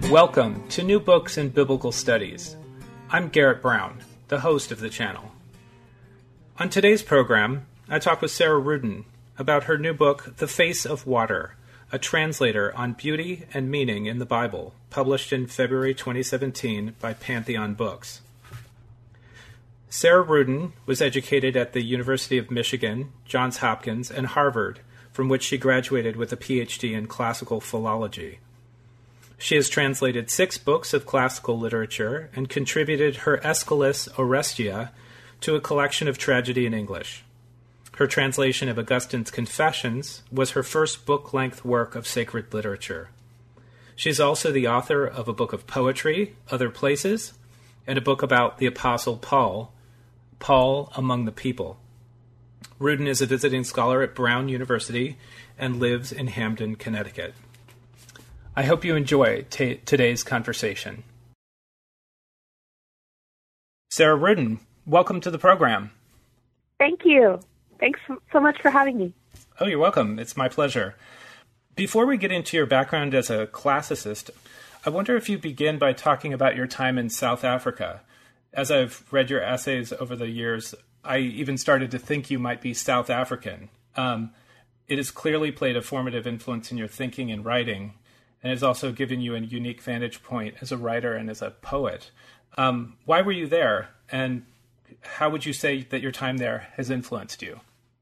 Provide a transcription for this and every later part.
Welcome to New Books in Biblical Studies. I'm Garrett Brown, the host of the channel. On today's program, I talk with Sarah Rudin about her new book, The Face of Water, a translator on beauty and meaning in the Bible, published in February 2017 by Pantheon Books. Sarah Rudin was educated at the University of Michigan, Johns Hopkins, and Harvard, from which she graduated with a PhD in classical philology. She has translated 6 books of classical literature and contributed her Aeschylus Orestia to a collection of tragedy in English. Her translation of Augustine's Confessions was her first book-length work of sacred literature. She is also the author of a book of poetry, Other Places, and a book about the Apostle Paul, Paul Among the People. Rudin is a visiting scholar at Brown University and lives in Hamden, Connecticut. I hope you enjoy today's conversation. Sarah Rudin, welcome to the program. Thank you. Thanks so much for having me. Oh, you're welcome. It's my pleasure. Before we get into your background as a classicist, I wonder if you begin by talking about your time in South Africa. As I've read your essays over the years, I even started to think you might be South African. It has clearly played a formative influence in your thinking and writing, and has also given you a unique vantage point as a writer and as a poet. Why were you there, and how would you say that your time there has influenced you?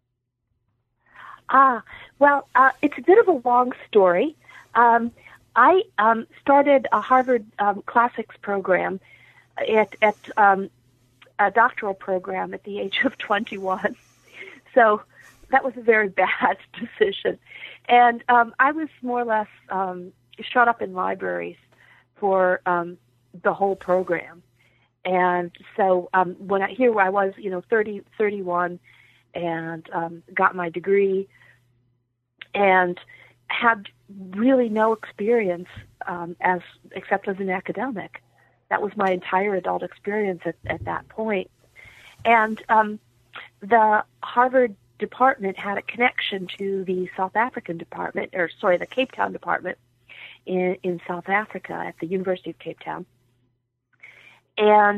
It's a bit of a long story. I started a Harvard classics program at a doctoral program at the age of 21. So that was a very bad decision. And I was more or less shut up in libraries for the whole program. And so when I was 31 and got my degree and had really no experience except as an academic. That was my entire adult experience at that point. And the Harvard department had a connection to the South African department, the Cape Town department in South Africa at the University of Cape Town. And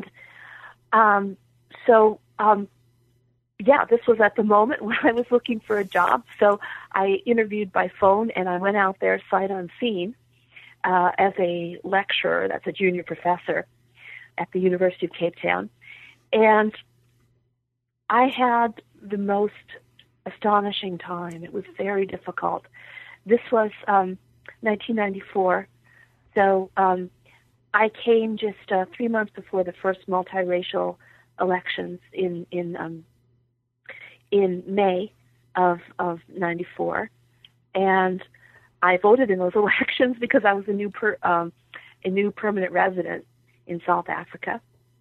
this was at the moment when I was looking for a job. So I interviewed by phone, and I went out there sight unseen as a lecturer, that's a junior professor at the University of Cape Town. And I had the most astonishing time. It was very difficult. This was 1994. So I came just 3 months before the first multiracial elections in May of 94, and I voted in those elections because I was a new permanent resident in South Africa.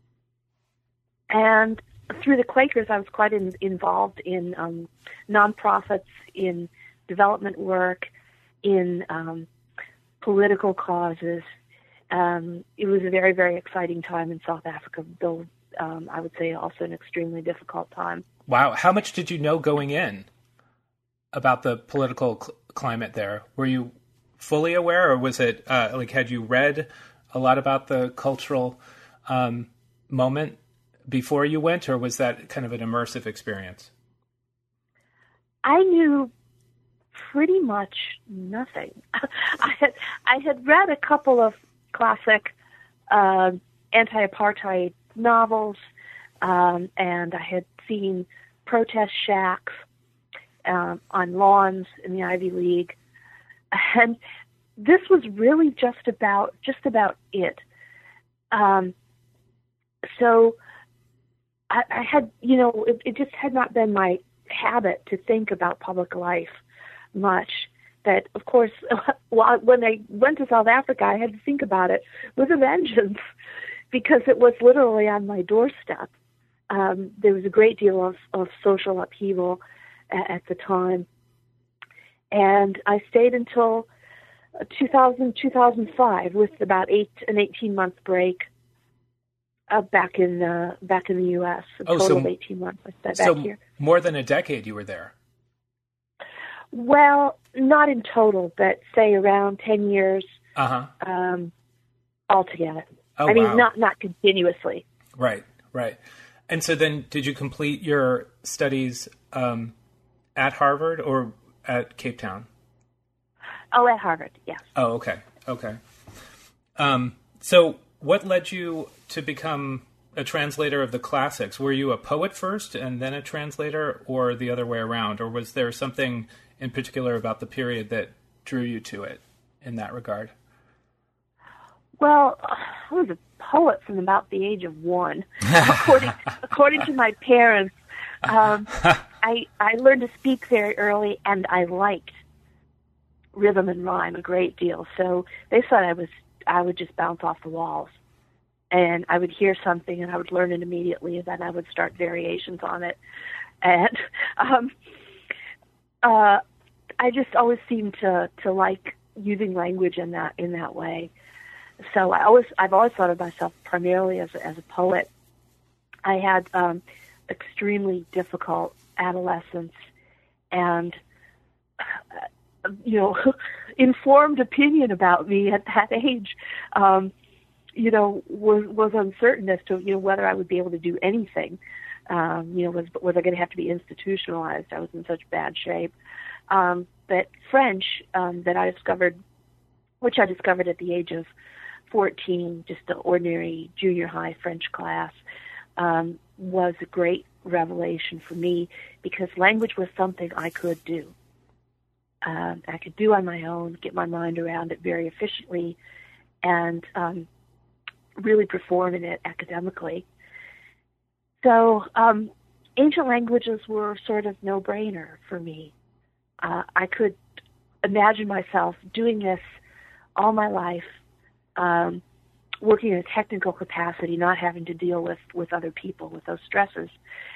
And through the Quakers, I was quite involved in nonprofits, in development work, in political causes. It was a very, very exciting time in South Africa, though I would say also an extremely difficult time. Wow. How much did you know going in about the political climate there? Were you fully aware, or was it had you read a lot about the cultural moment before you went, or was that kind of an immersive experience? I knew pretty much nothing. I had read a couple of classic anti-apartheid novels, and I had seen protest shacks on lawns in the Ivy League, and this was really just about it. So I had, it just had not been my habit to think about public life much. That, of course, when I went to South Africa, I had to think about it with a vengeance because it was literally on my doorstep. There was a great deal of social upheaval at the time. And I stayed until 2005 with about an 18-month break back in the U.S. A total of 18 months I spent back here. More than a decade you were there. Well, not in total, but say around 10 years. Uh-huh. altogether. Oh, I mean, wow. not continuously. Right, right. And so then did you complete your studies at Harvard or at Cape Town? Oh, at Harvard, yes. Oh, okay, okay. So what led you to become a translator of the classics? Were you a poet first and then a translator, or the other way around? Or was there something in particular about the period that drew you to it in that regard? Well, I was a poet from about the age of 1. According to my parents, I learned to speak very early, and I liked rhythm and rhyme a great deal. So they thought I would just bounce off the walls, and I would hear something and I would learn it immediately, and then I would start variations on it. And I just always seemed to like using language in that way. So I've always thought of myself primarily as a poet. I had extremely difficult adolescence, and informed opinion about me at that age, was uncertain as to whether I would be able to do anything. Was I going to have to be institutionalized? I was in such bad shape. But French, that I discovered, which I discovered at the age of 14, just an ordinary junior high French class, was a great revelation for me, because language was something I could do. I could do on my own, get my mind around it very efficiently, and really perform in it academically. So ancient languages were sort of no-brainer for me. I could imagine myself doing this all my life, working in a technical capacity, not having to deal with other people, with those stresses.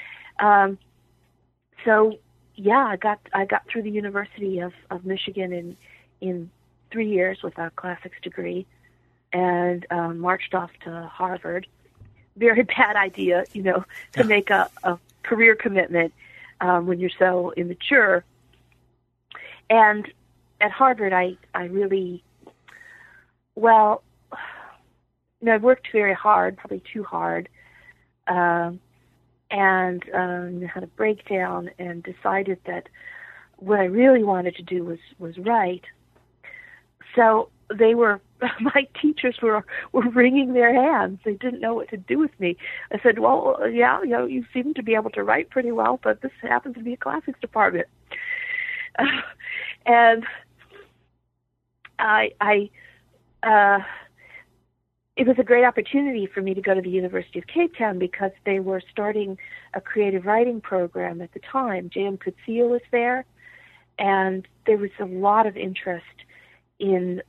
So yeah, I got through the University of Michigan in 3 years with a classics degree, and marched off to Harvard. Very bad idea, to make a career commitment when you're so immature. And at Harvard, I really, I worked very hard, probably too hard, and had a breakdown and decided that what I really wanted to do was write. So my teachers were wringing their hands. They didn't know what to do with me. I said, well, yeah, you seem to be able to write pretty well, but this happens to be a classics department. And it was a great opportunity for me to go to the University of Cape Town, because they were starting a creative writing program at the time. J.M. Coetzee was there, and there was a lot of interest in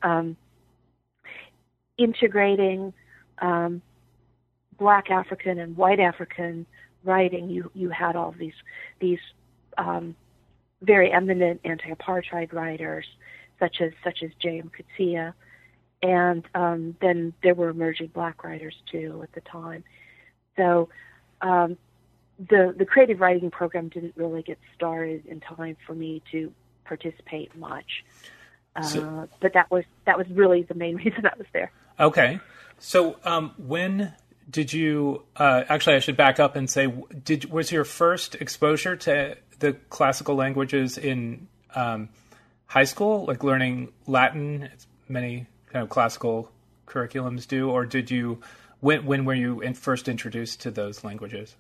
integrating Black African and white African writing. You had all these very eminent anti-apartheid writers, such as J.M. Coetzee, and then there were emerging Black writers too at the time. So the creative writing program didn't really get started in time for me to participate much. But that was really the main reason I was there. Okay. So when did you actually, I should back up and say, was your first exposure to the classical languages in high school, like learning Latin, as many kind of classical curriculums do, or when were you first introduced to those languages?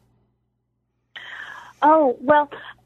Oh, well,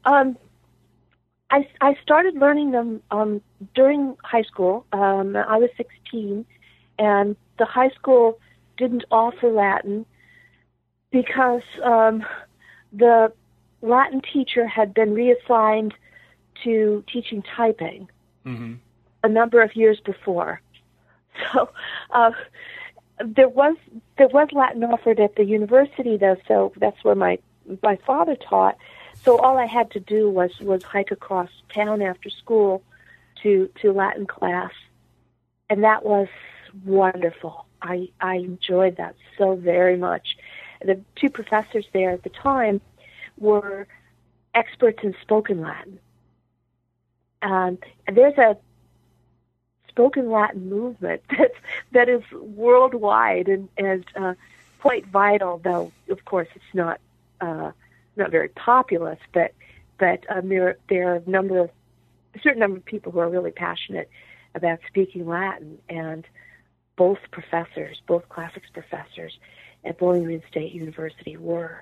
I started learning them during high school. I was 16, and the high school didn't offer Latin because the Latin teacher had been reassigned to teaching typing a number of years before. So there was Latin offered at the university, though. So that's where my father taught. So all I had to do was hike across town after school to Latin class, and that was wonderful. I enjoyed that so very much. The two professors there at the time were experts in spoken Latin. And there's a spoken Latin movement that is worldwide and quite vital. Though, of course, it's not very populous. But there are a certain number of people who are really passionate about speaking Latin, and both classics professors at Bowling Green State University were.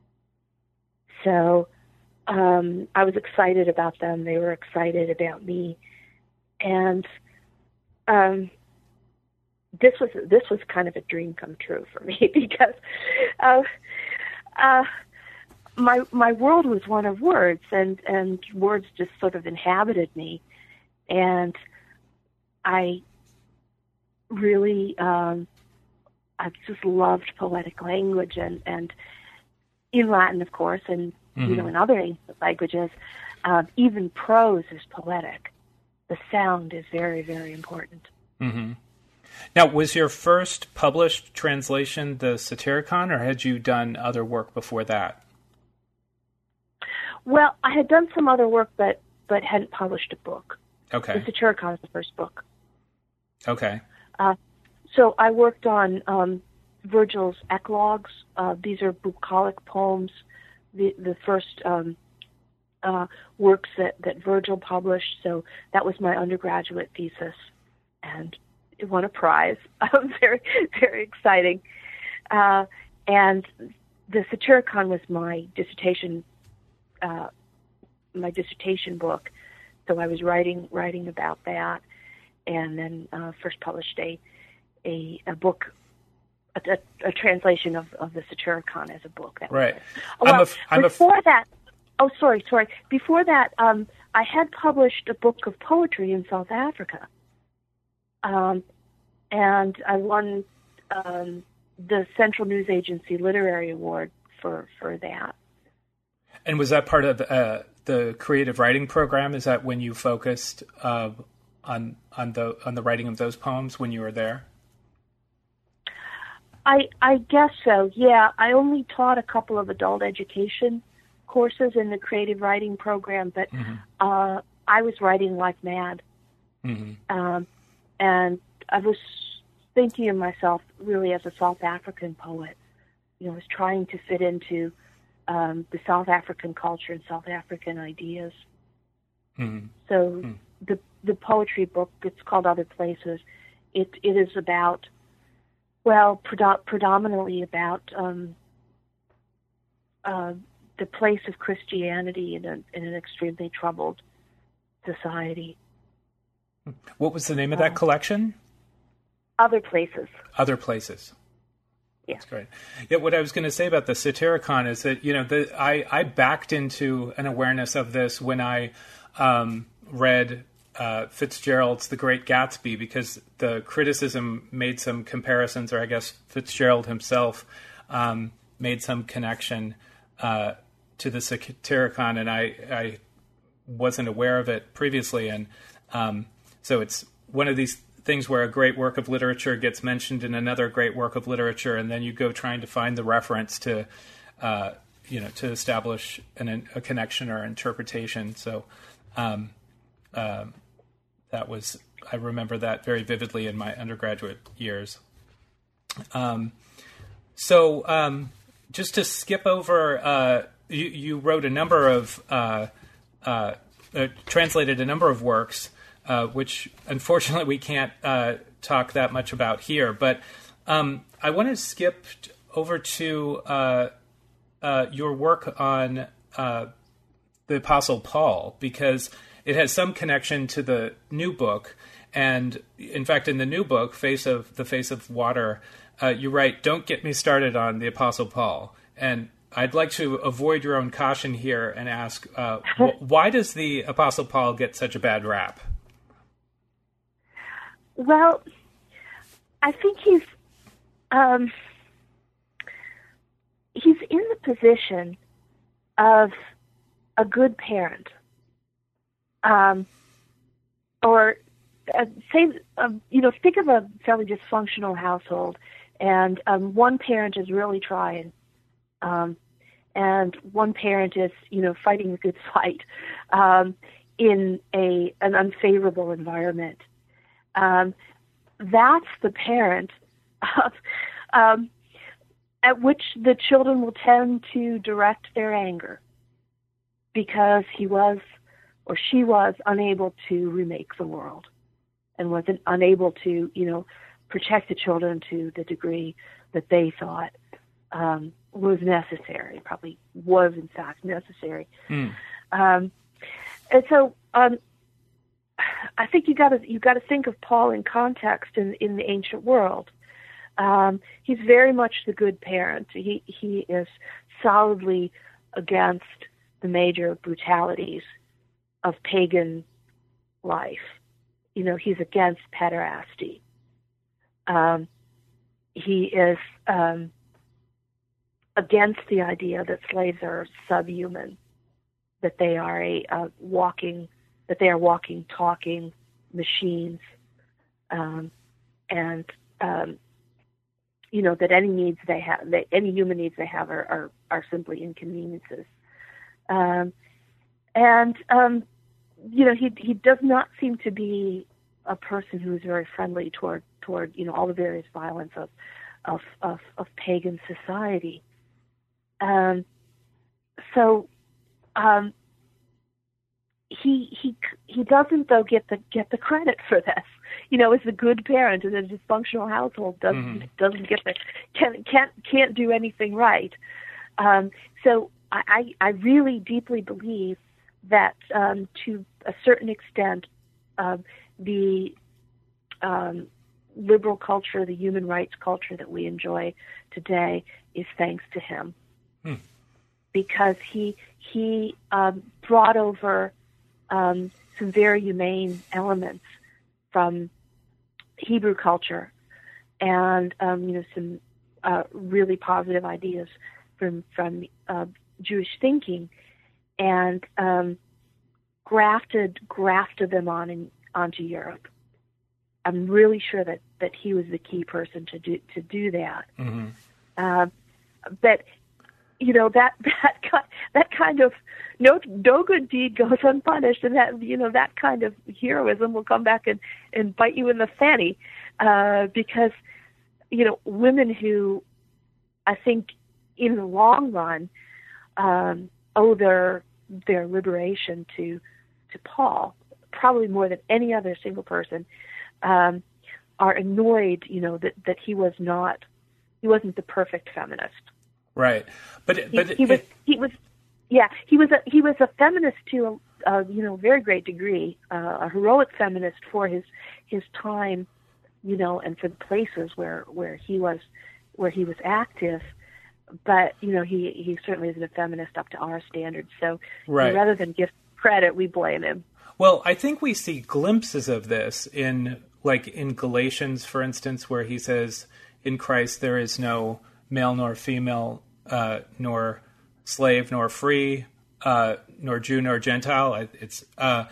So I was excited about them. They were excited about me, and this was kind of a dream come true for me because my world was one of words, and words just sort of inhabited me, and I really I just loved poetic language, and in Latin, of course, and in other ancient languages, even prose is poetic. The sound is very, very important. Mm-hmm. Now, was your first published translation the Satyricon, or had you done other work before that? Well, I had done some other work, but hadn't published a book. Okay. The Satyricon is the first book. Okay. So I worked on Virgil's eclogues. These are bucolic poems, the first works that Virgil published. So that was my undergraduate thesis, and it won a prize. Very, very exciting. And the Satyricon was my dissertation book. So I was writing about that, and then first published a book, a translation of the Satyricon as a book. That right. Before that, I had published a book of poetry in South Africa, and I won the Central News Agency Literary Award for that. And was that part of the creative writing program? Is that when you focused on the writing of those poems when you were there? I guess so. Yeah, I only taught a couple of adult education courses in the creative writing program, but I was writing like mad, and I was thinking of myself really as a South African poet. I was trying to fit into the South African culture and South African ideas. So the poetry book, it's called Other Places. It is about, predominantly about the place of Christianity in an extremely troubled society. What was the name of that collection? Other Places. Other Places. Yeah. That's great. Yeah, what I was going to say about the Satyricon is that, I backed into an awareness of this when I read Fitzgerald's The Great Gatsby, because the criticism made some comparisons, or I guess Fitzgerald himself made some connection to the Satyricon, and I wasn't aware of it previously. And so it's one of these things where a great work of literature gets mentioned in another great work of literature, and then you go trying to find the reference to, to establish a connection or interpretation. So that was, I remember that very vividly in my undergraduate years. Just to skip over, you wrote a number of, translated a number of works, which unfortunately we can't talk that much about here. But I want to skip over to your work on the Apostle Paul, because it has some connection to the new book. And in fact, in the new book, The Face of Water, you write, "Don't get me started on the Apostle Paul." And I'd like to avoid your own caution here and ask, why does the Apostle Paul get such a bad rap? Well, I think he's in the position of a good parent, think of a fairly dysfunctional household, and one parent is really trying, and one parent is, fighting a good fight in an unfavorable environment. That's the parent of, at which the children will tend to direct their anger because he was or she was unable to remake the world and was unable to, protect the children to the degree that they thought was necessary, probably was in fact necessary. And so I think you got to think of Paul in context in the ancient world. He's very much the good parent. He is solidly against the major brutalities of pagan life. He's against pederasty. He is against the idea that slaves are subhuman, that they are walking, talking machines, and that any needs they have, that any human needs they have are simply inconveniences. He does not seem to be a person who is very friendly toward all the various violence of pagan society. He doesn't though get the credit for this. As a good parent in a dysfunctional household doesn't get can't do anything right. So I really deeply believe that to a certain extent the liberal culture, the human rights culture that we enjoy today is thanks to him. Because he brought over some very humane elements from Hebrew culture and some really positive ideas from Jewish thinking, and grafted them onto Europe. I'm really sure that he was the key person to do that. But that kind of no good deed goes unpunished, and that kind of heroism will come back and bite you in the fanny, because women who I think in the long run owe their liberation to Paul, probably more than any other single person, are annoyed that he wasn't the perfect feminist. Right, but he was a feminist to a very great degree, a heroic feminist for his time, and for the places where he was active. But he certainly isn't a feminist up to our standards. So rather than give credit, we blame him. Well, I think we see glimpses of this in Galatians, for instance, where he says, "In Christ there is no male nor female, nor slave nor free, nor Jew nor Gentile." But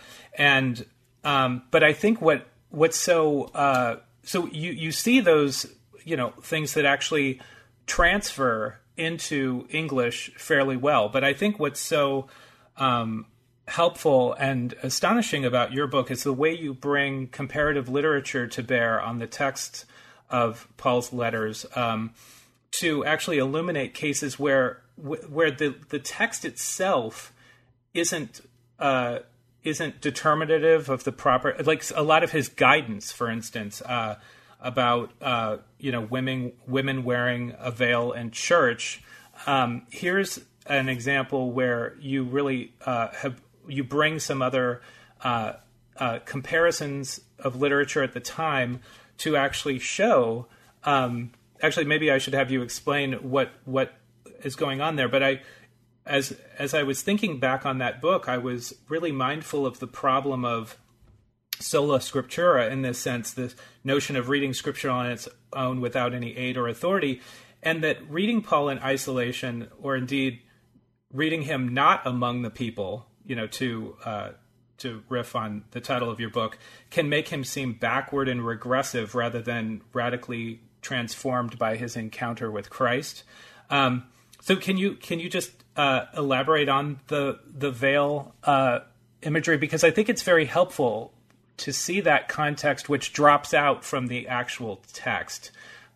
I think what's so you see those things that actually transfer into English fairly well. But I think what's so helpful and astonishing about your book is the way you bring comparative literature to bear on the text of Paul's letters, to actually illuminate cases where the text itself isn't determinative of the proper, like a lot of his guidance, for instance, about women wearing a veil in church. Here's an example where you really you bring some other comparisons of literature at the time to actually show. Actually, maybe I should have you explain what is going on there. But as I was thinking back on that book, I was really mindful of the problem of sola scriptura, in this sense, the notion of reading Scripture on its own without any aid or authority, and that reading Paul in isolation, or indeed reading him not among the people, to riff on the title of your book, can make him seem backward and regressive rather than radically transformed by his encounter with Christ. So can you just elaborate on the veil imagery, because I think it's very helpful to see that context which drops out from the actual text.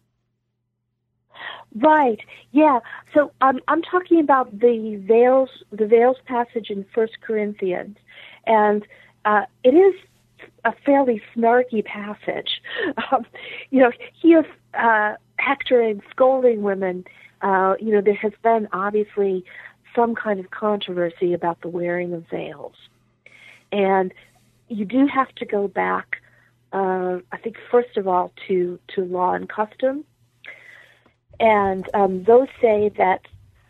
Right. Yeah. So I'm talking about the veils passage in 1 Corinthians, and it is a fairly snarky passage. He is hectoring, scolding women. There has been obviously some kind of controversy about the wearing of veils, and you do have to go back. I think first of all to law and custom. And those say that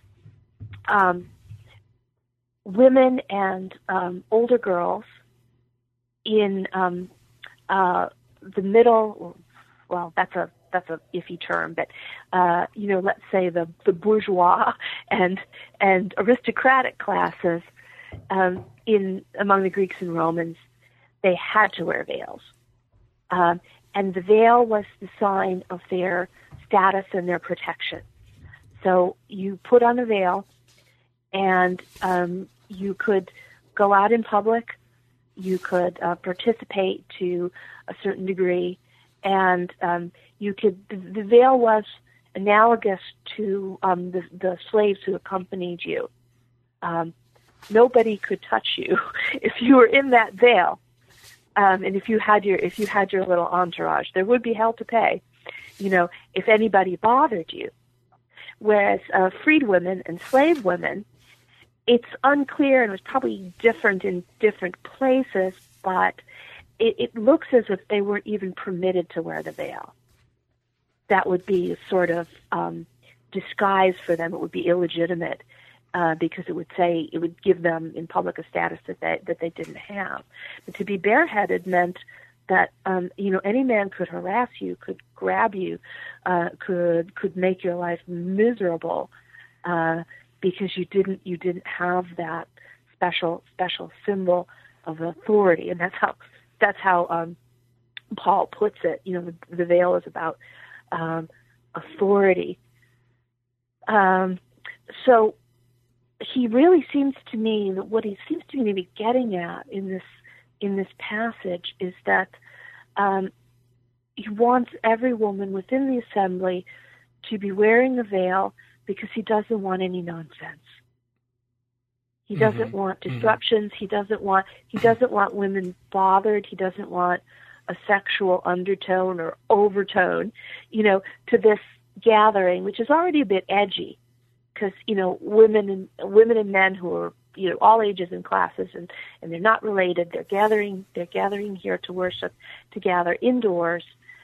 women and older girls in the middle, well, that's a iffy term, but let's say the bourgeois and aristocratic classes among the Greeks and Romans, they had to wear veils, and the veil was the sign of their status and their protection. So you put on a veil, and you could go out in public, you could participate to a certain degree, and the veil was analogous to the slaves who accompanied you. Nobody could touch you if you were in that veil, and if you had your little entourage. There would be hell to pay, if anybody bothered you. Whereas freed women and slave women, it's unclear, and it was probably different in different places, but it looks as if they weren't even permitted to wear the veil. That would be a sort of disguise for them. It would be illegitimate because it would give them in public a status that they didn't have. But to be bareheaded meant that any man could harass you, could grab you, could make your life miserable because you didn't have that special symbol of authority, and that's how Paul puts it. The veil is about authority. So he really seems to me that what he seems to me to be getting at in this passage is that he wants every woman within the assembly to be wearing a veil because he doesn't want any nonsense. He doesn't want disruptions. He doesn't want women bothered. He doesn't want a sexual undertone or overtone, to this gathering, which is already a bit edgy, because women and men who are all ages and classes, and they're not related. They're gathering here to worship, to gather indoors,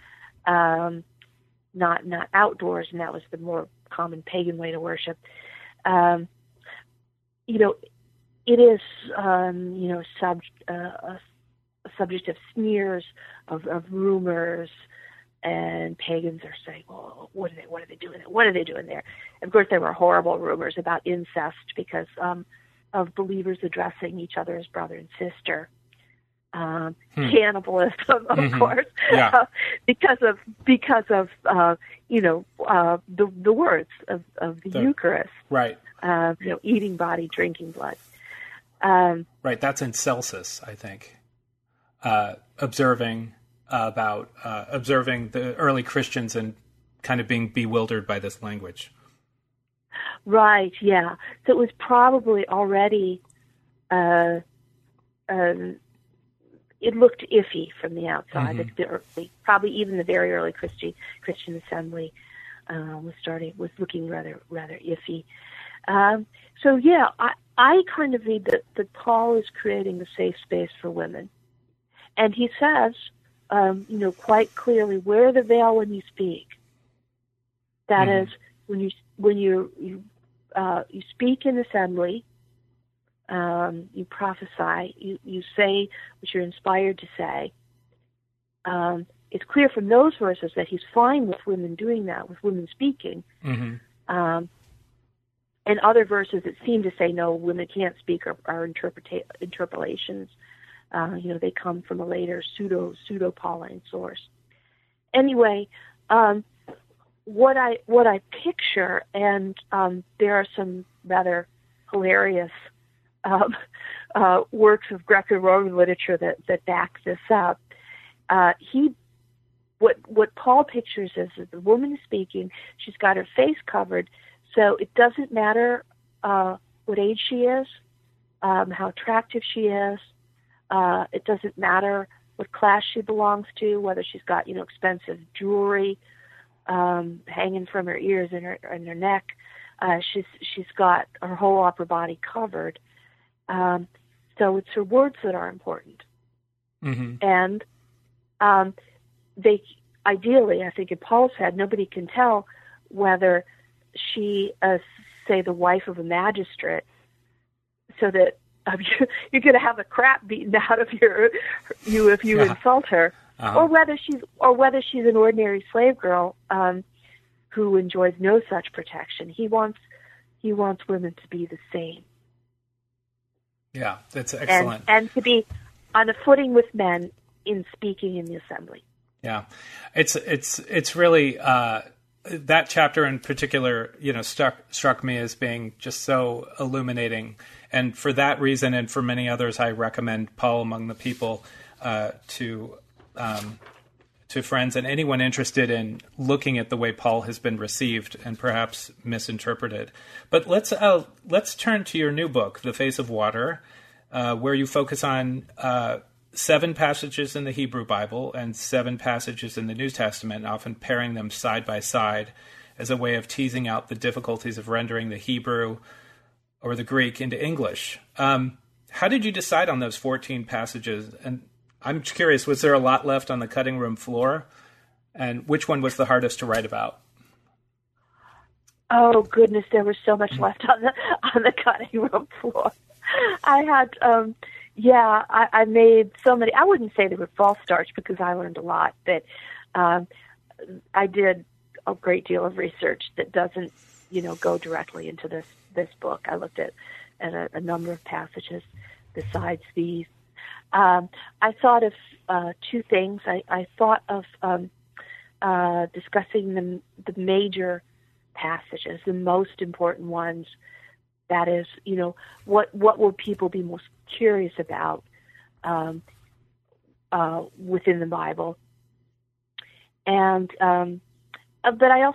not outdoors, and that was the more common pagan way to worship. It is a subject of sneers, of rumors, and pagans are saying, "Well, what are they doing there? What are they doing there?" And of course, there were horrible rumors about incest because of believers addressing each other as brother and sister. Cannibalism, of course, because of the words of the Eucharist, right? Eating body, drinking blood. Right, that's in Celsus, I think. Observing the early Christians and kind of being bewildered by this language. Right, yeah. So it was probably already, it looked iffy from the outside. Probably even the very early Christian assembly was looking rather iffy. So yeah, I kind of read that Paul is creating a safe space for women, and he says, quite clearly, wear the veil when you speak. That is, when you speak in assembly, you prophesy, you say what you're inspired to say. It's clear from those verses that he's fine with women doing that, with women speaking. And other verses that seem to say, no, women can't speak are interpolations. They come from a later pseudo-Pauline source. Anyway, what I picture, and there are some rather hilarious works of Greco-Roman literature that back this up. What Paul pictures is that the woman is speaking. She's got her face covered, so it doesn't matter what age she is, how attractive she is. It doesn't matter what class she belongs to, whether she's got expensive jewelry hanging from her ears and her neck. She's got her whole upper body covered. So it's her words that are important. Mm-hmm. And they ideally, I think in Paul's head, nobody can tell whether she is, say, the wife of a magistrate, so that you're going to have the crap beaten out of you if you insult her, or whether she's an ordinary slave girl who enjoys no such protection. He wants women to be the same. Yeah, that's excellent. And to be on a footing with men in speaking in the assembly. Yeah, it's really that chapter in particular, struck me as being just so illuminating, and for that reason, and for many others, I recommend Paul Among the People to friends and anyone interested in looking at the way Paul has been received and perhaps misinterpreted. But let's turn to your new book, The Face of Water, where you focus on 7 passages in the Hebrew Bible and 7 passages in the New Testament, often pairing them side by side as a way of teasing out the difficulties of rendering the Hebrew or the Greek into English. How did you decide on those 14 passages? And I'm curious, was there a lot left on the cutting room floor? And which one was the hardest to write about? Oh, goodness, there was so much left on the cutting room floor. I had... I made so many. I wouldn't say they were false starts because I learned a lot, but I did a great deal of research that doesn't, go directly into this book. I looked at a number of passages besides these. I thought of 2 things. I thought of discussing the major passages, the most important ones. That is, what will people be most curious about within the Bible, and but I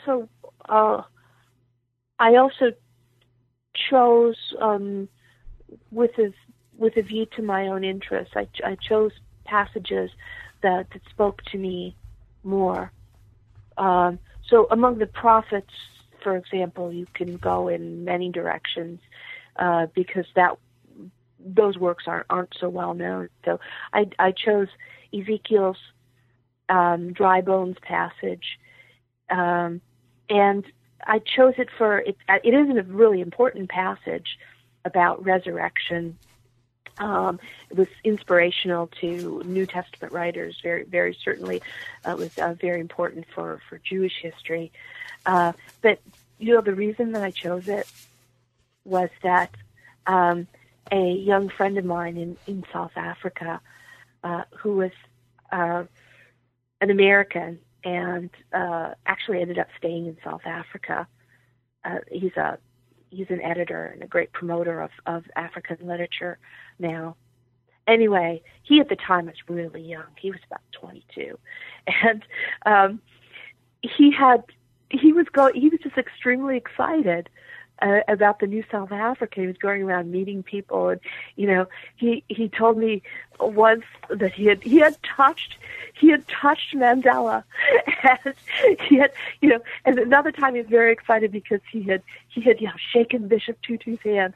also chose with a view to my own interests. I chose passages that spoke to me more. So among the prophets, for example, you can go in many directions because those works aren't so well known. So I chose Ezekiel's dry bones passage, and I chose it for it. It is a really important passage about resurrection. It was inspirational to New Testament writers, very, very certainly. It was very important for Jewish history. But, the reason that I chose it was that a young friend of mine in South Africa who was an American and actually ended up staying in South Africa. He's an editor and a great promoter of African literature now. Anyway, he at the time was really young. He was about 22, and he was just extremely excited about the new South Africa. He was going around meeting people, and he told me once that he had touched Mandela, and and another time he was very excited because he had shaken Bishop Tutu's hand.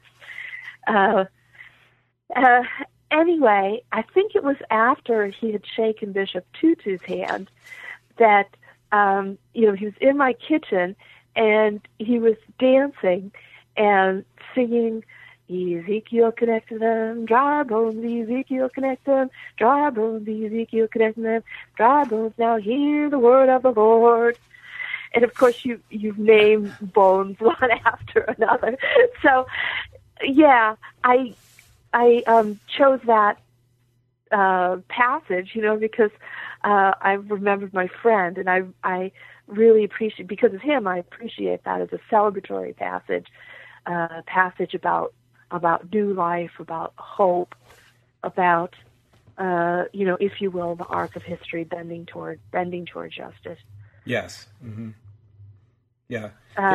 Anyway, I think it was after he had shaken Bishop Tutu's hand that he was in my kitchen and he was dancing and singing, Ezekiel connected them, dry bones, Ezekiel connect them, dry bones, Ezekiel connect them, dry bones, now hear the word of the Lord. And of course you've named bones one after another. So yeah, I chose that passage, because I remembered my friend, and I really appreciate, because of him, I appreciate that as a celebratory passage about new life, about hope, about if you will, the arc of history bending toward justice. Yes. Mm-hmm. Yeah.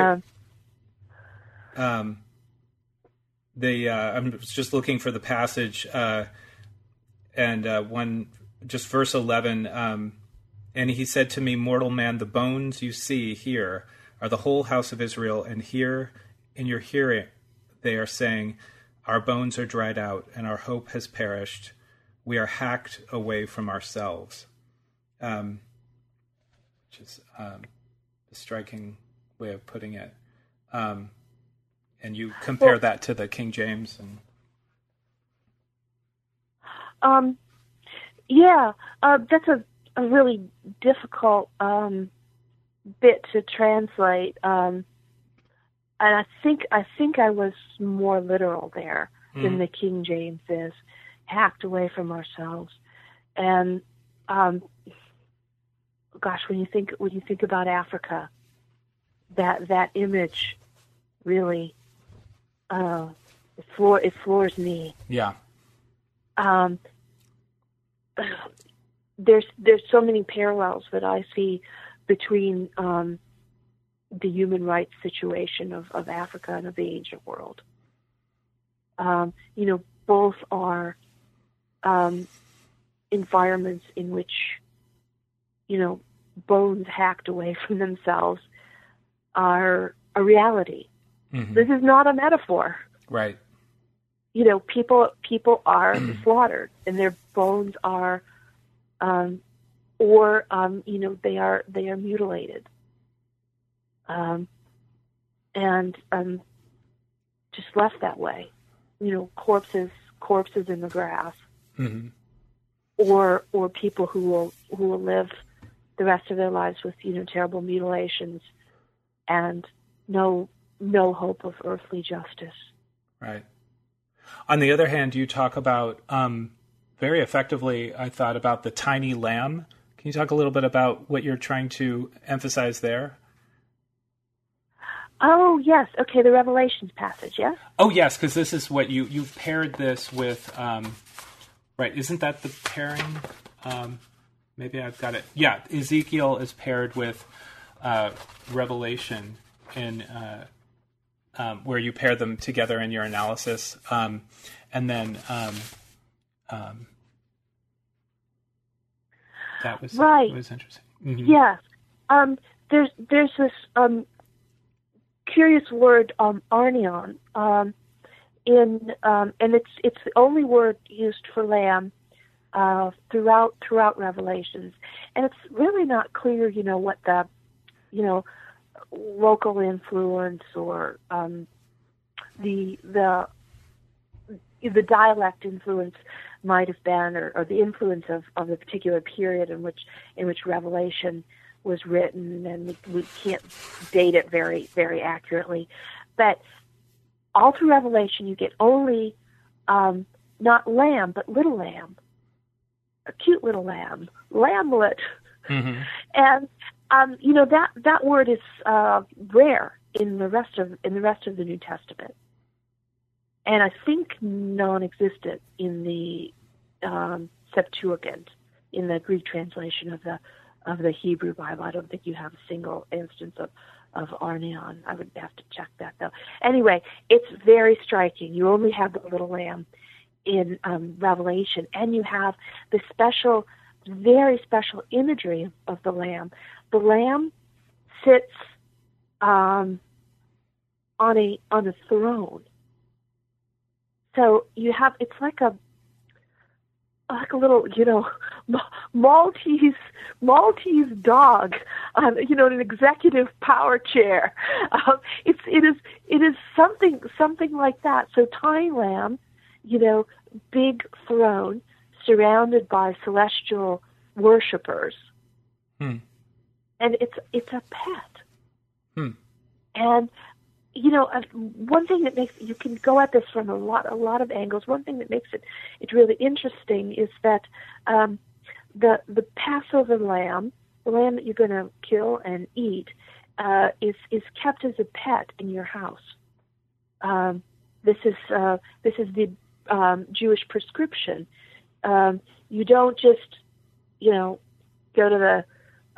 I'm just looking for the passage, and just verse 11. And he said to me, "Mortal man, the bones you see here are the whole house of Israel, and here in your hearing they are saying, our bones are dried out, and our hope has perished. We are hacked away from ourselves." Which is a striking way of putting it. And you compare that to the King James. That's a really difficult bit to translate. And I think I was more literal there than the King James is, hacked away from ourselves. And when you think about Africa, that image really it floors me. Yeah. There's so many parallels that I see between the human rights situation of Africa and of the ancient world. Both are environments in which, bones hacked away from themselves are a reality. Mm-hmm. This is not a metaphor. Right. People are slaughtered, and their bones are, they are mutilated, and just left that way. Corpses in the grass, mm-hmm. or people who will live the rest of their lives with terrible mutilations and no hope of earthly justice. Right. On the other hand, you talk about very effectively, I thought, about the tiny lamb. Can you talk a little bit about what you're trying to emphasize there? Oh, yes. Okay, the Revelations passage, yes? Oh, yes, because this is what you've paired this with, right, isn't that the pairing? Maybe I've got it. Yeah, Ezekiel is paired with Revelation in where you pair them together in your analysis. And then that was right. It was interesting. Mm-hmm. Yes. There's this curious word, arnion, and it's the only word used for lamb throughout Revelations, and it's really not clear, what the local influence or the dialect influence might have been, or the influence of the particular period in which Revelation was written, and we can't date it very, very accurately. But all through Revelation, you get only not lamb, but little lamb, a cute little lamb, lamblet, mm-hmm. and that word is rare in the rest of the New Testament, and I think non-existent in the Septuagint, in the Greek translation of the Hebrew Bible. I don't think you have a single instance of arnion. I would have to check that, though. Anyway, it's very striking. You only have the little lamb in Revelation, and you have the very special imagery of the lamb. The lamb sits on a throne. So you have, it's like a little, Maltese dog, in an executive power chair. It is something like that. So tiny lamb, big throne, surrounded by celestial worshipers, and it's a pet. And one thing that makes, you can go at this from a lot of angles. One thing that makes it really interesting is that the Passover lamb, the lamb that you're going to kill and eat, is kept as a pet in your house. this is the Jewish prescription. You don't just, go to the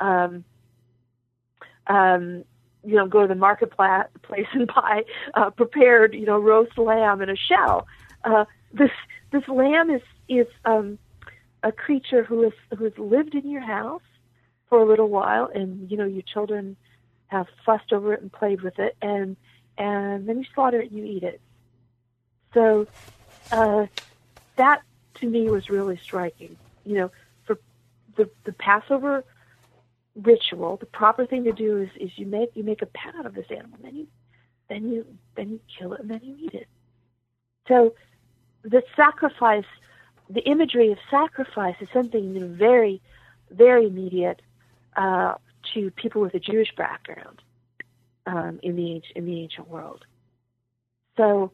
go to the marketplace and buy prepared, roast lamb in a shell. This lamb is a creature who has lived in your house for a little while, and your children have fussed over it and played with it, and then you slaughter it and you eat it. So that to me was really striking. For the Passover ritual, the proper thing to do is you make a pet out of this animal, then you kill it and then you eat it. So the sacrifice, the imagery of sacrifice, is something very, very immediate to people with a Jewish background in the ancient world. So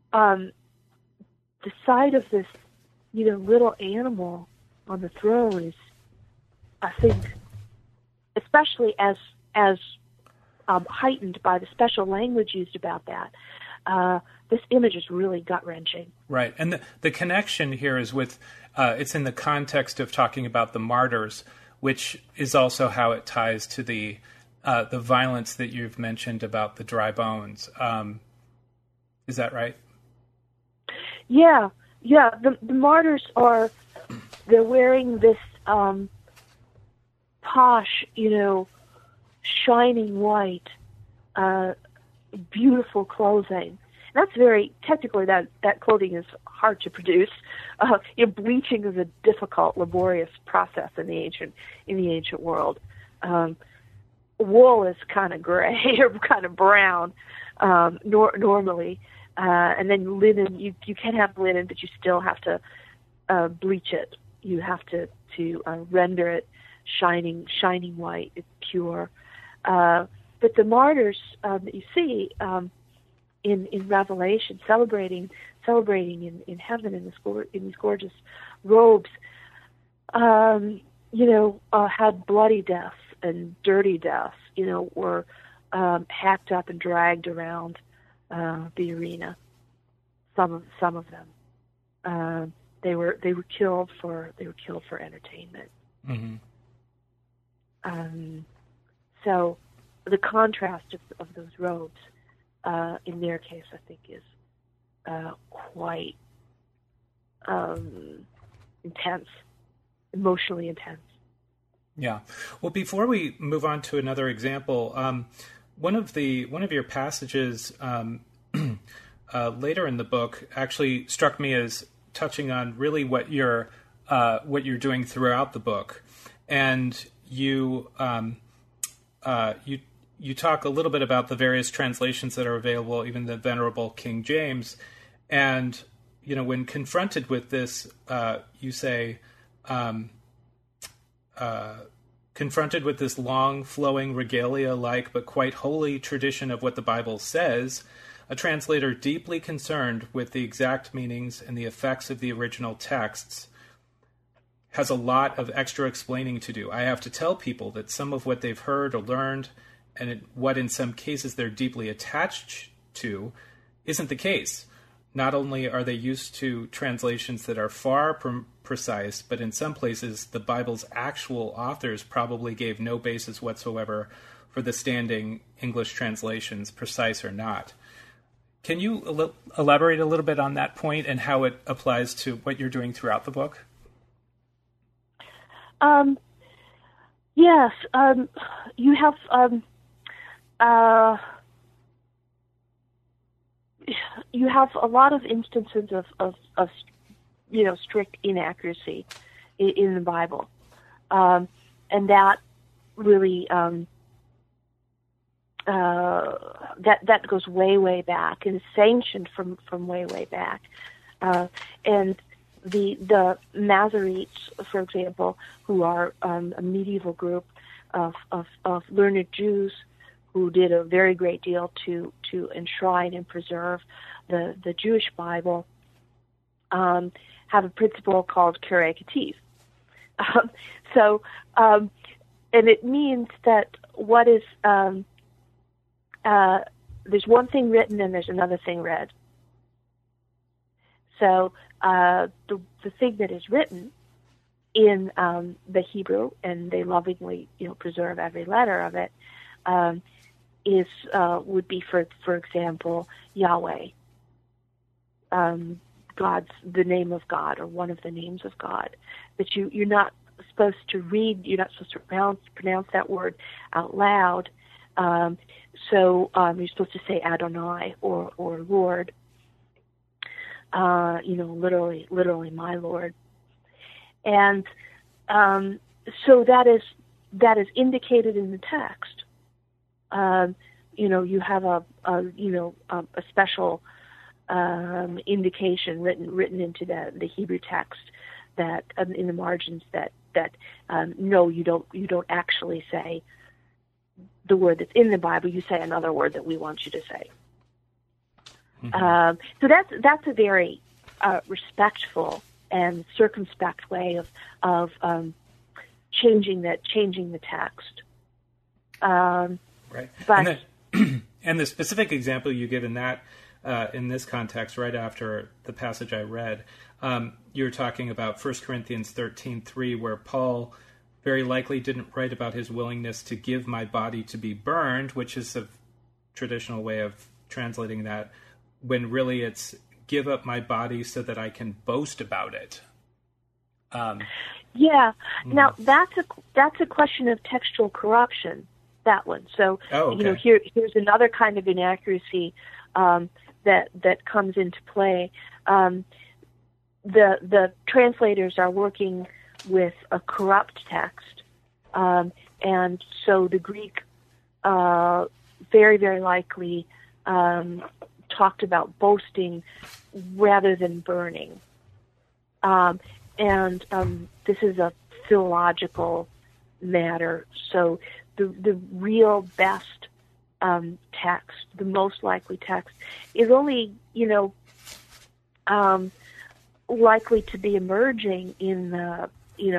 the sight of this little animal on the throne is, I think, especially as heightened by the special language used about that, this image is really gut-wrenching. Right, and the connection here is with, it's in the context of talking about the martyrs, which is also how it ties to the violence that you've mentioned about the dry bones. Is that right? Yeah. The martyrs they're wearing this posh, shining white, beautiful clothing. That's very technically that clothing is hard to produce. Bleaching is a difficult, laborious process in the ancient world. Wool is kind of gray or kind of brown normally, and then linen. You can have linen, but you still have to bleach it. You have to render it shining white. It's pure. But the martyrs that you see in Revelation, celebrating in heaven in these gorgeous robes, had bloody deaths and dirty deaths. Were hacked up and dragged around the arena. Some of them. They were killed for entertainment. Mm-hmm. So the contrast of those robes, in their case, I think is quite intense, emotionally intense. Yeah. Well, before we move on to another example, one of your passages later in the book actually struck me as touching on really what you're doing throughout the book, and you talk a little bit about the various translations that are available, even the Venerable King James, and when confronted with this, you say. Confronted with this long, flowing, regalia-like but quite holy tradition of what the Bible says, a translator deeply concerned with the exact meanings and the effects of the original texts has a lot of extra explaining to do. I have to tell people that some of what they've heard or learned, and what in some cases they're deeply attached to, isn't the case. Not only are they used to translations that are far from precise, but in some places the Bible's actual authors probably gave no basis whatsoever for the standing English translations, precise or not. Can you elaborate a little bit on that point and how it applies to what you're doing throughout the book? Yes. You have a lot of instances of strict inaccuracy in the Bible, and that really that goes way back and is sanctioned from way back, and the Masoretes, for example, who are a medieval group of learned Jews who did a very great deal to enshrine and preserve the Jewish Bible, have a principle called Kere Ketiv. And it means that what is there's one thing written and there's another thing read. So the thing that is written in the Hebrew, and they lovingly preserve every letter of it, would be for example Yahweh, the name of God, or one of the names of God. But you're not supposed to read, you're not supposed to pronounce that word out loud. So you're supposed to say Adonai or Lord. Literally my Lord. And so that is indicated in the text. You have a special indication written into the Hebrew text that in the margins that no, you don't actually say the word that's in the Bible. You say another word that we want you to say. Mm-hmm. So that's a very respectful and circumspect way of changing the text. Right. But and the specific example you give in that in this context, right after the passage I read, you're talking about 1 Corinthians 13:3, where Paul very likely didn't write about his willingness to give my body to be burned, which is a traditional way of translating that, when really it's give up my body so that I can boast about it. Yeah. Now that's a question of textual corruption. That one. So okay. Here's another kind of inaccuracy that comes into play. The translators are working with a corrupt text, and so the Greek very, very likely talked about boasting rather than burning. And this is a philological matter. So the real best text, the most likely text, is only likely to be emerging in the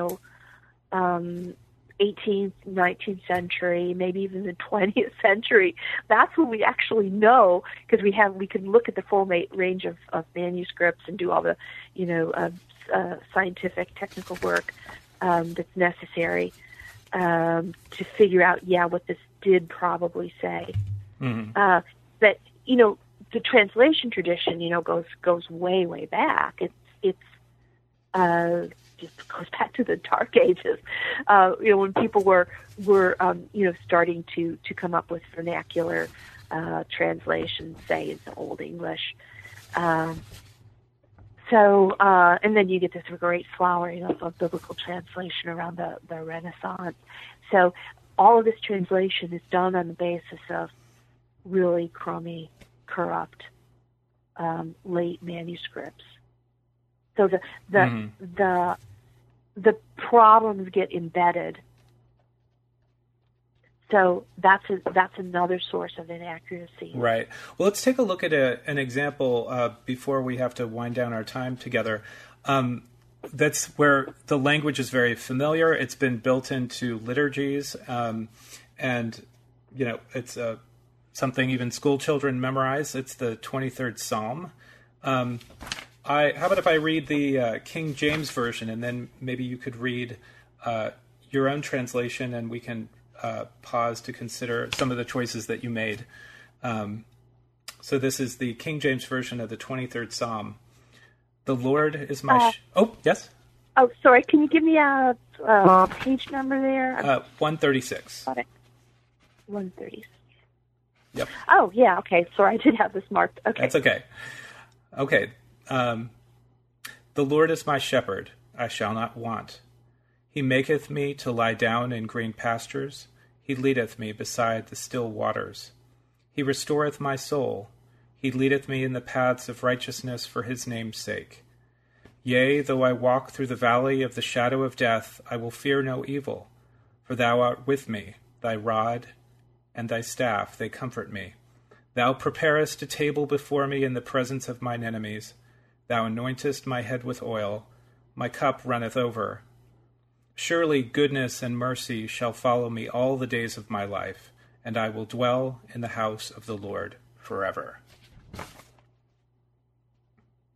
18th, 19th century, maybe even the 20th century. That's when we actually know, because we can look at the full range of manuscripts and do all the scientific, technical work that's necessary to figure out, what this did probably say. Mm-hmm. But the translation tradition, goes way, way back. It goes back to the Dark Ages, when people were starting to come up with vernacular translations, say in Old English. And then you get this great flowering of biblical translation around the Renaissance. So all of this translation is done on the basis of really crummy, corrupt, late manuscripts. So the problems get embedded. So that's another source of inaccuracy. Right. Well, let's take a look at an example before we have to wind down our time together. That's where the language is very familiar. It's been built into liturgies, and it's something even school children memorize. It's the 23rd Psalm. How about if I read the King James Version, and then maybe you could read your own translation, and we can pause to consider some of the choices that you made. So this is the King James Version of the 23rd Psalm. The Lord is my... yes? Oh, sorry. Can you give me a page number there? 136. Got it. 136. Yep. Oh, yeah. Okay. Sorry, I did have this marked. Okay. That's okay. Okay. The Lord is my shepherd. I shall not want. He maketh me to lie down in green pastures. He leadeth me beside the still waters. He restoreth my soul. He leadeth me in the paths of righteousness for his name's sake. Yea, though I walk through the valley of the shadow of death, I will fear no evil, for thou art with me. Thy rod and thy staff, they comfort me. Thou preparest a table before me in the presence of mine enemies. Thou anointest my head with oil. My cup runneth over. Surely goodness and mercy shall follow me all the days of my life, and I will dwell in the house of the Lord forever.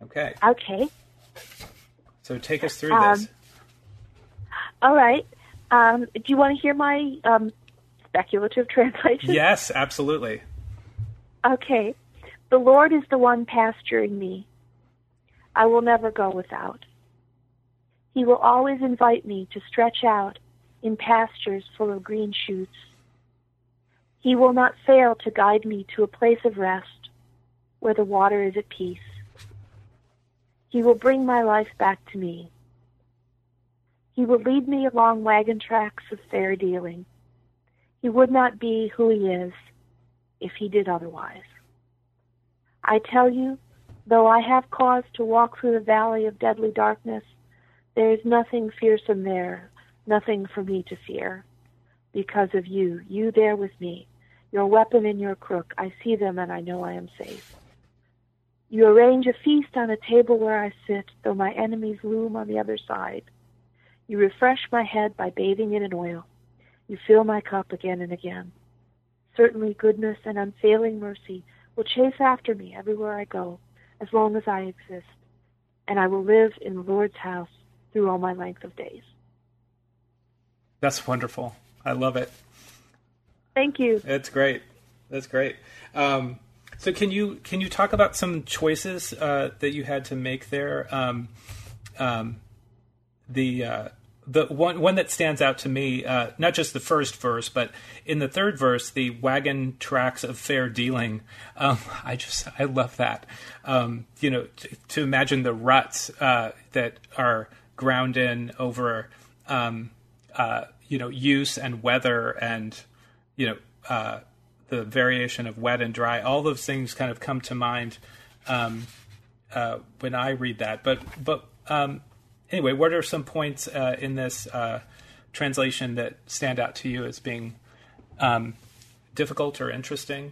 Okay. Okay. So take us through this. All right. Do you want to hear my speculative translation? Yes, absolutely. Okay. The Lord is the one pasturing me. I will never go without. He will always invite me to stretch out in pastures full of green shoots. He will not fail to guide me to a place of rest where the water is at peace. He will bring my life back to me. He will lead me along wagon tracks of fair dealing. He would not be who he is if he did otherwise. I tell you, though I have cause to walk through the valley of deadly darkness, there is nothing fearsome there, nothing for me to fear. Because of you, you there with me, your weapon and your crook, I see them and I know I am safe. You arrange a feast on a table where I sit, though my enemies loom on the other side. You refresh my head by bathing it in oil. You fill my cup again and again. Certainly goodness and unfailing mercy will chase after me everywhere I go, as long as I exist, and I will live in the Lord's house through all my length of days. That's wonderful. I love it. Thank you. It's great. That's great. So can you talk about some choices that you had to make there? The one that stands out to me, not just the first verse, but in the third verse, the wagon tracks of fair dealing. I love that. To imagine the ruts that are ground in over, use and weather and, the variation of wet and dry. All those things kind of come to mind when I read that. But anyway, what are some points in this translation that stand out to you as being difficult or interesting?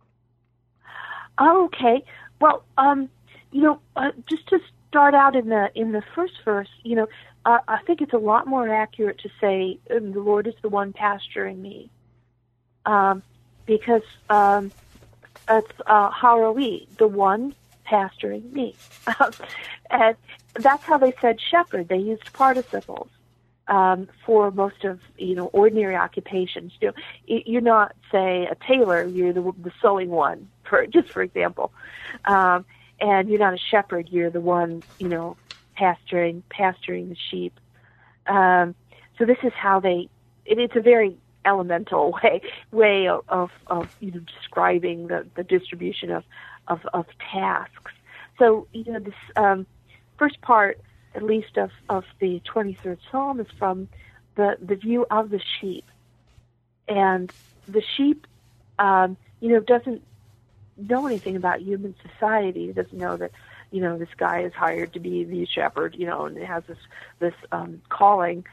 Oh, okay. Well, just to start out in the first verse, I think it's a lot more accurate to say the Lord is the one pasturing me, because it's Haroi, the one pasturing me. And that's how they said shepherd. They used participles for most of ordinary occupations. You're not, say, a tailor. You're the sewing one, for example, and you're not a shepherd. You're the one pasturing the sheep. So this is how it's a very elemental way of describing the distribution of tasks. So this first part, at least of the 23rd Psalm, is from the view of the sheep, and the sheep doesn't know anything about human society. It doesn't know that this guy is hired to be the shepherd, and it has this calling.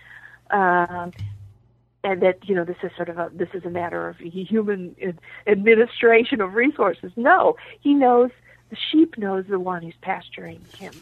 And that this is this is a matter of human administration of resources. No, the sheep knows the one who's pasturing him,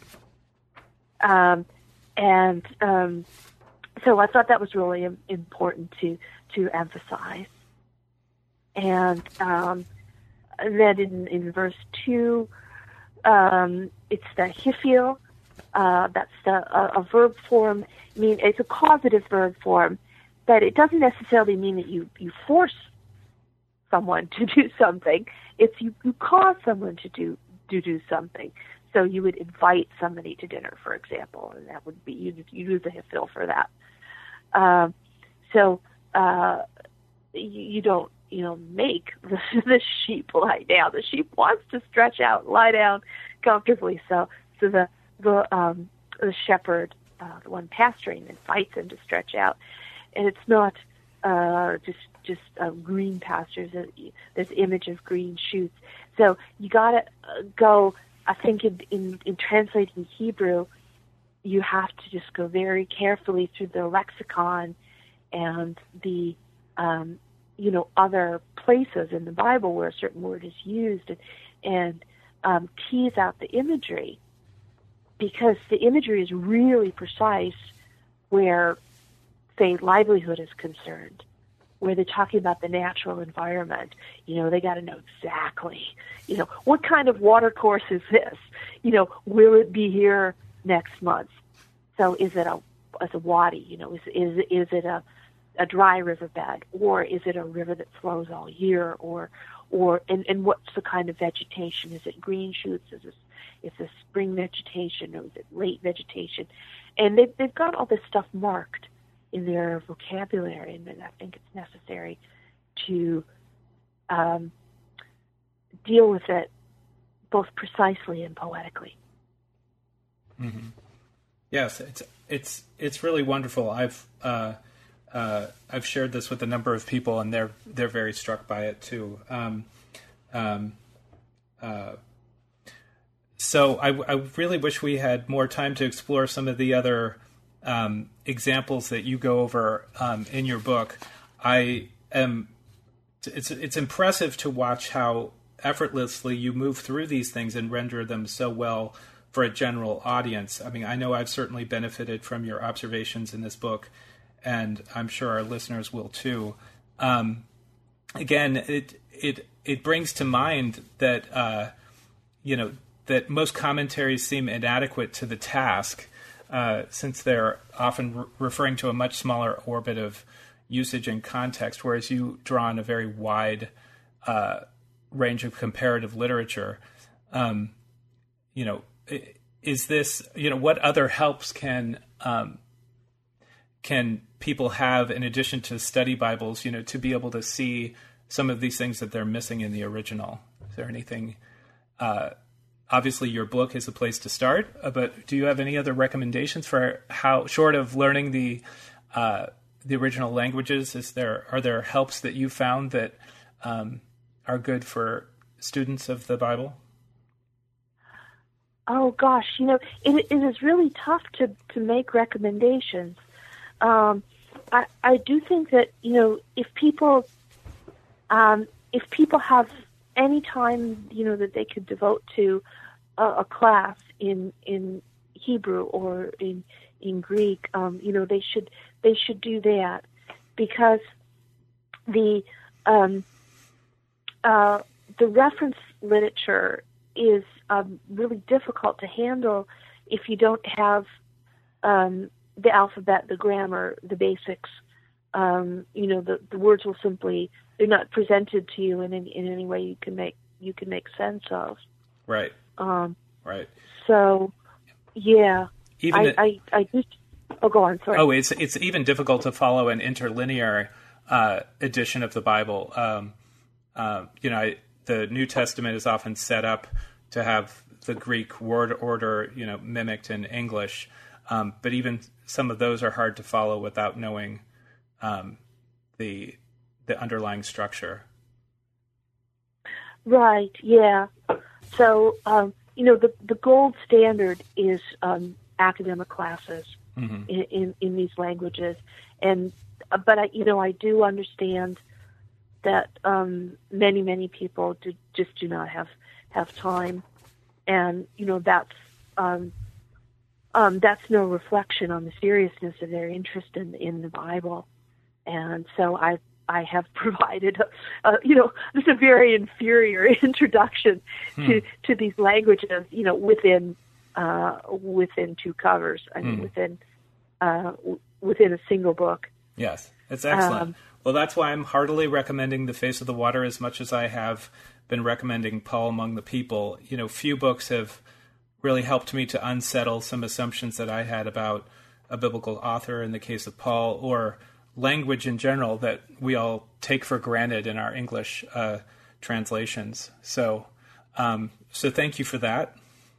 so I thought that was really important to emphasize. And then in verse 2, it's the hifil. That's a verb form. I mean, it's a causative verb form. But it doesn't necessarily mean that you force someone to do something. It's you cause someone to do something. So you would invite somebody to dinner, for example, and that would be you use a hifil for that. You don't make the sheep lie down. The sheep wants to stretch out, lie down comfortably. So the shepherd, the one pasturing, invites him to stretch out. And it's not just green pastures. There's image of green shoots. So you got to go. I think in translating Hebrew, you have to just go very carefully through the lexicon and the other places in the Bible where a certain word is used, and tease out the imagery, because the imagery is really precise where, say, livelihood is concerned. where they're talking about the natural environment. They got to know exactly, what kind of water course is this? Will it be here next month? So is it a wadi? Is it a dry riverbed, or is it a river that flows all year, or what's the kind of vegetation? Is it green shoots? Is this spring vegetation, or is it late vegetation? And they've got all this stuff marked in their vocabulary, and I think it's necessary to deal with it both precisely and poetically. Mm-hmm. Yes, it's really wonderful. I've shared this with a number of people, and they're very struck by it too. So I really wish we had more time to explore some of the other examples that you go over in your book. It's impressive to watch how effortlessly you move through these things and render them so well for a general audience. I mean, I know I've certainly benefited from your observations in this book, and I'm sure our listeners will too. Again, it brings to mind that that most commentaries seem inadequate to the task, since they're often referring to a much smaller orbit of usage and context, whereas you draw on a very wide range of comparative literature. Is this, what other helps can people have in addition to study Bibles, to be able to see some of these things that they're missing in the original? Is there anything? Obviously, your book is a place to start, but do you have any other recommendations for how, short of learning the original languages, are there helps that you found that are good for students of the Bible? Oh gosh, it is really tough to make recommendations. I do think that if people have any time that they could devote to a class in Hebrew or in Greek, they should do that, because the reference literature is really difficult to handle if you don't have the alphabet, the grammar, the basics. The words will simply, they're not presented to you in any way you can make sense of. Right. Right. So, yeah. Even I just. Oh, go on. Sorry. Oh, it's even difficult to follow an interlinear edition of the Bible. The New Testament is often set up to have the Greek word order, mimicked in English, but even some of those are hard to follow without knowing the underlying structure. Right. Yeah. So the gold standard is academic classes in these languages, but I do understand that many people just do not have time, and that's no reflection on the seriousness of their interest in the Bible. And so I have provided just a very inferior introduction to these languages, within two covers. I mean, within a single book. Yes, it's excellent. Well, that's why I'm heartily recommending The Face of the Water as much as I have been recommending Paul Among the People. Few books have really helped me to unsettle some assumptions that I had about a biblical author in the case of Paul, or language in general that we all take for granted in our English translations. So thank you for that.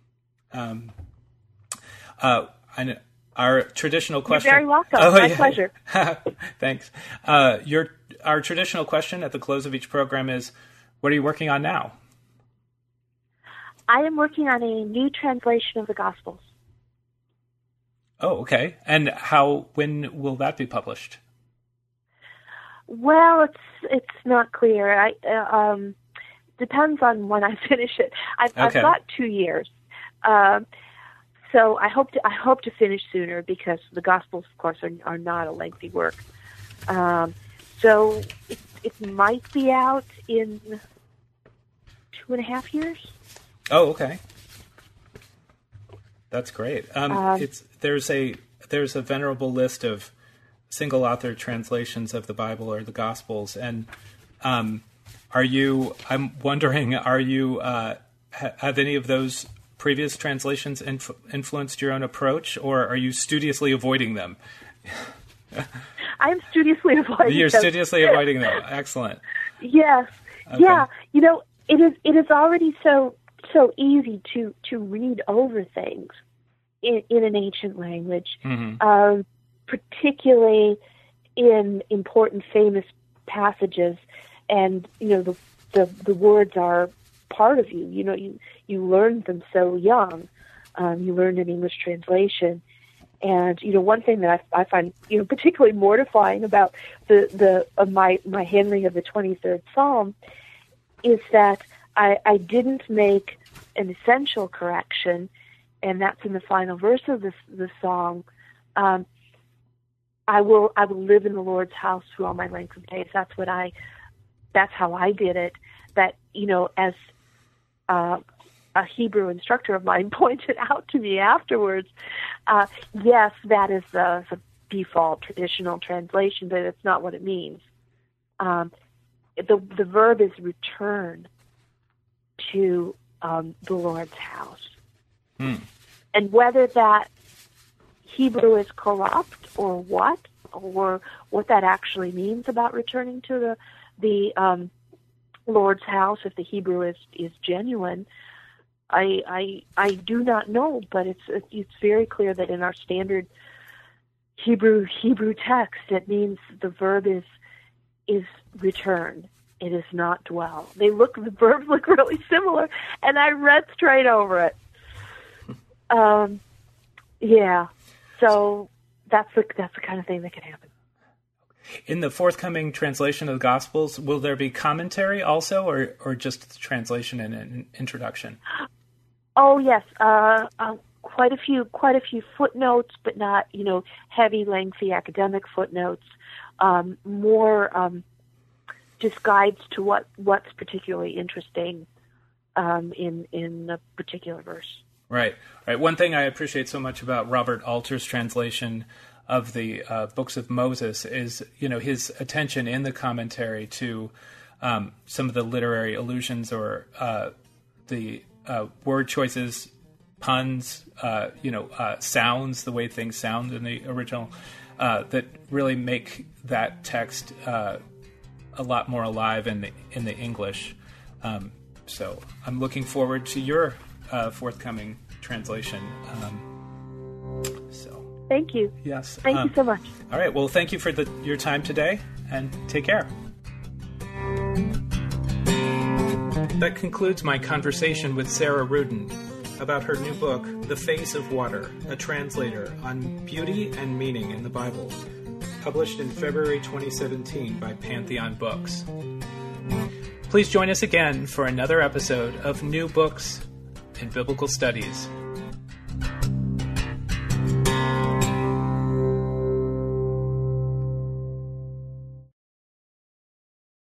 Our traditional question. You're very welcome. My pleasure. Thanks. Our traditional question at the close of each program is, what are you working on now? I am working on a new translation of the Gospels. Oh, okay. And when will that be published? Well, it's not clear. Depends on when I finish it. I've got 2 years. So I hope to finish sooner, because the Gospels, of course, are not a lengthy work. So it might be out in 2.5 years. Oh, okay. That's great. There's a venerable list of single author translations of the Bible or the Gospels, and I'm wondering, have any of those previous translations influenced your own approach, or are you studiously avoiding them? I'm studiously avoiding You're them. studiously avoiding them. Excellent. Yes. Okay. Yeah. It is already so easy to read over things in an ancient language, particularly in important, famous passages, and the words are part of you. You learn them so young. You learn an English translation. And one thing that I find particularly mortifying about my handling of the 23rd Psalm is that I didn't make an essential correction, and that's in the final verse of the song. I will live in the Lord's house through all my length of days. That's how I did it. That as a Hebrew instructor of mine pointed out to me afterwards, yes, that is the default traditional translation, but it's not what it means. The verb is return to the Lord's house. And whether that Hebrew is corrupt or what that actually means about returning to the Lord's house, if the Hebrew is genuine, I do not know, but it's very clear that in our standard Hebrew text, it means the verb is return. It is not dwell. The verbs look really similar, and I read straight over it. Yeah. So that's the kind of thing that can happen. In the forthcoming translation of the Gospels, will there be commentary also, or just translation and an introduction? Oh yes, quite a few footnotes, but not heavy, lengthy academic footnotes. More just guides to what's particularly interesting in a particular verse. Right. One thing I appreciate so much about Robert Alter's translation of the books of Moses is, his attention in the commentary to some of the literary allusions or the word choices, puns, sounds, the way things sound in the original, that really make that text a lot more alive in the English. So I'm looking forward to your forthcoming translation. Thank you. Yes. Thank you so much. All right. Well, thank you for your time today, and take care. That concludes my conversation with Sarah Rudin about her new book, The Face of Water, a translator on beauty and meaning in the Bible, published in February 2017 by Pantheon Books. Please join us again for another episode of New Books in Biblical Studies.